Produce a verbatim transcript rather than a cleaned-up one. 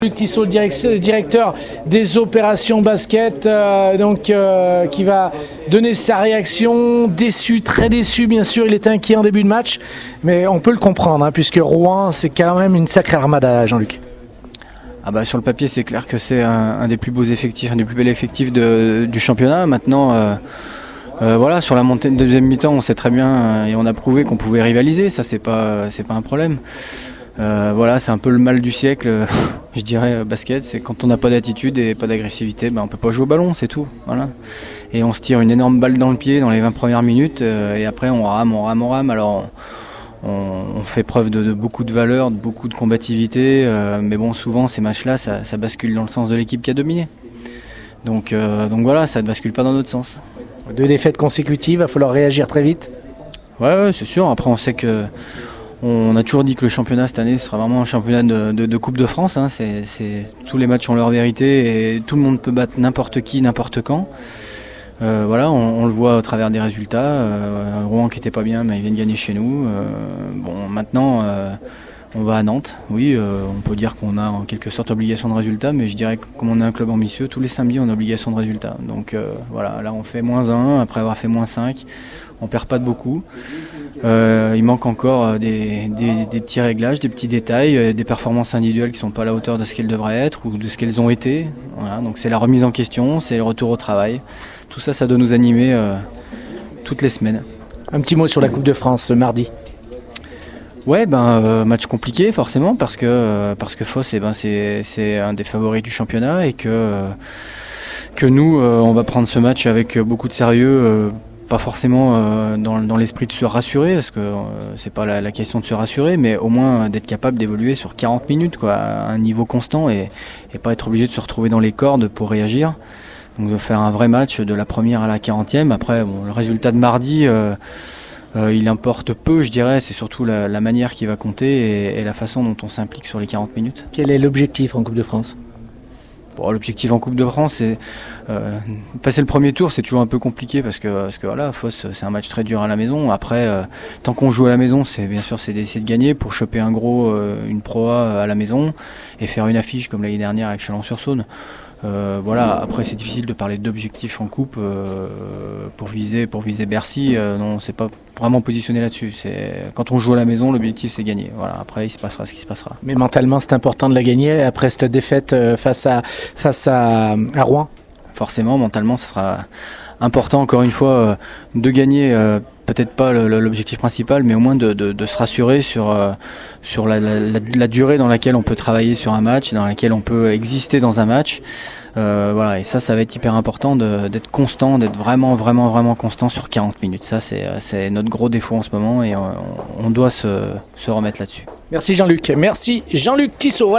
Luc Tissot, le directeur des opérations basket, euh, donc euh, qui va donner sa réaction. Déçu, très déçu, bien sûr. Il était inquiet en début de match, mais on peut le comprendre, hein, puisque Rouen, c'est quand même une sacrée armada, Jean-Luc. Ah bah sur le papier, c'est clair que c'est un, un des plus beaux effectifs, un des plus bels effectifs de, du championnat. Maintenant, euh, euh, voilà, sur la montée de deuxième mi-temps, on sait très bien euh, et on a prouvé qu'on pouvait rivaliser. Ça, c'est pas, c'est pas un problème. Euh, voilà, c'est un peu le mal du siècle, je dirais, basket. C'est quand on n'a pas d'attitude et pas d'agressivité, ben on peut pas jouer au ballon, c'est tout. Voilà. Et on se tire une énorme balle dans le pied dans les vingt premières minutes, euh, et après on rame, on rame, on rame. Alors on, on fait preuve de, de beaucoup de valeur, de beaucoup de combativité, euh, mais bon, souvent ces matchs-là, ça, ça bascule dans le sens de l'équipe qui a dominé. Donc, euh, donc voilà, ça ne bascule pas dans notre sens. Deux défaites consécutives, il va falloir réagir très vite. Ouais, ouais, c'est sûr. Après, on sait que on a toujours dit que le championnat cette année sera vraiment un championnat de, de, de Coupe de France. Hein. C'est, c'est, tous les matchs ont leur vérité et tout le monde peut battre n'importe qui, n'importe quand. Euh, voilà, on, on le voit au travers des résultats. Euh, Rouen qui était pas bien, mais ils viennent gagner chez nous. Euh, bon, maintenant, euh, on va à Nantes. Oui, euh, on peut dire qu'on a en quelque sorte obligation de résultat, mais je dirais que comme on est un club ambitieux, tous les samedis on a obligation de résultat. Donc euh, voilà, là on fait moins un après avoir fait moins cinq. On perd pas de beaucoup. Euh, il manque encore des, des, des petits réglages, des petits détails, des performances individuelles qui sont pas à la hauteur de ce qu'elles devraient être ou de ce qu'elles ont été. Voilà, donc c'est la remise en question, c'est le retour au travail. Tout ça, ça doit nous animer euh, toutes les semaines. Un petit mot sur la Coupe de France ce mardi. Ouais, ben euh, match compliqué forcément parce que euh, parce que Foss, eh ben c'est c'est un des favoris du championnat et que euh, que nous euh, on va prendre ce match avec beaucoup de sérieux. Euh, Pas forcément euh, dans, dans l'esprit de se rassurer, parce que euh, c'est pas la, la question de se rassurer, mais au moins euh, d'être capable d'évoluer sur quarante minutes, quoi, à un niveau constant et, et pas être obligé de se retrouver dans les cordes pour réagir. Donc de faire un vrai match de la première à la quarantième. Après, bon, le résultat de mardi, euh, euh, il importe peu, je dirais. C'est surtout la, la manière qui va compter et, et la façon dont on s'implique sur les quarante minutes. Quel est l'objectif en Coupe de France ? Bon, l'objectif en Coupe de France, c'est euh, passer le premier tour, c'est toujours un peu compliqué parce que parce que voilà, Foss, c'est un match très dur à la maison. Après, euh, tant qu'on joue à la maison, c'est bien sûr c'est d'essayer de gagner pour choper un gros, euh, une Pro A à la maison et faire une affiche comme l'année dernière avec Chalon-sur-Saône. Euh, voilà. Après, c'est difficile de parler d'objectifs en coupe euh, pour viser pour viser Bercy. Euh, non, c'est pas vraiment positionné là-dessus. C'est quand on joue à la maison, l'objectif c'est gagner. Voilà. Après, il se passera ce qui se passera. Mais mentalement, c'est important de la gagner après cette défaite face à face à, à Rouen. Forcément, mentalement, ce sera important encore une fois euh, de gagner. Euh, peut-être pas le, l'objectif principal, mais au moins de, de, de se rassurer sur euh, sur la, la, la, la durée dans laquelle on peut travailler sur un match, dans laquelle on peut exister dans un match. Euh, voilà, et ça, ça va être hyper important de, d'être constant, d'être vraiment, vraiment, vraiment constant sur quarante minutes. Ça, c'est, c'est notre gros défaut en ce moment et on, on doit se, se remettre là-dessus. Merci Jean-Luc. Merci Jean-Luc Tissot. Voilà.